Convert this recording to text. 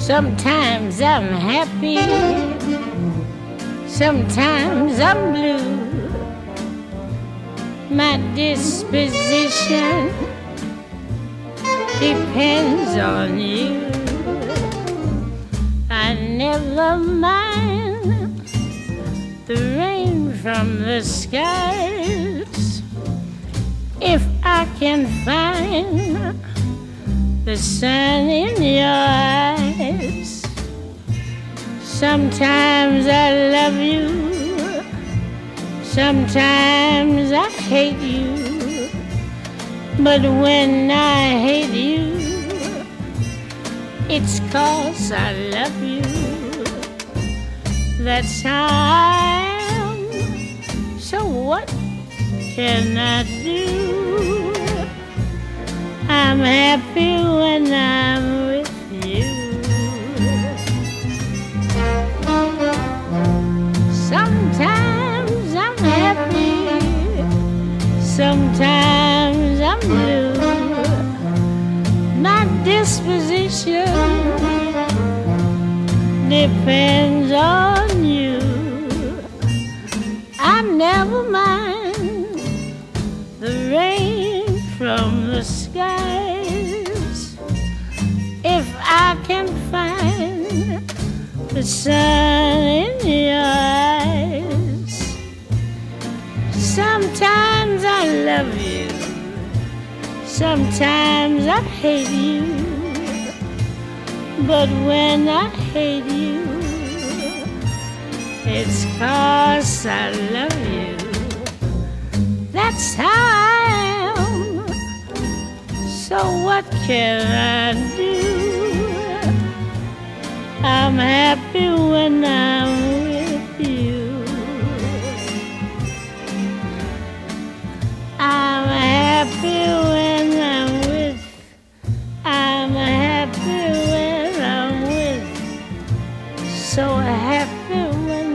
Sometimes I'm happy, sometimes I'm blue. My disposition depends on you. I never mind the rain from the skies if I can find the sun in your eyes. Sometimes I love you, sometimes I hate you, but when I hate you, it's 'cause I love you. That's how I am. So what can I do? I'm happy when I'm with you. Sometimes I'm happy, sometimes I'm blue. My disposition depends on you. I never mind the rain from the skies if I can find the sun in your eyes. Sometimes I love you, sometimes I hate you, but when I hate you, it's 'cause I love you. That's how I am. So what can I do? I'm happy when I'm with you. I'm happy when I'm with. I'm happy when I'm with. So happy when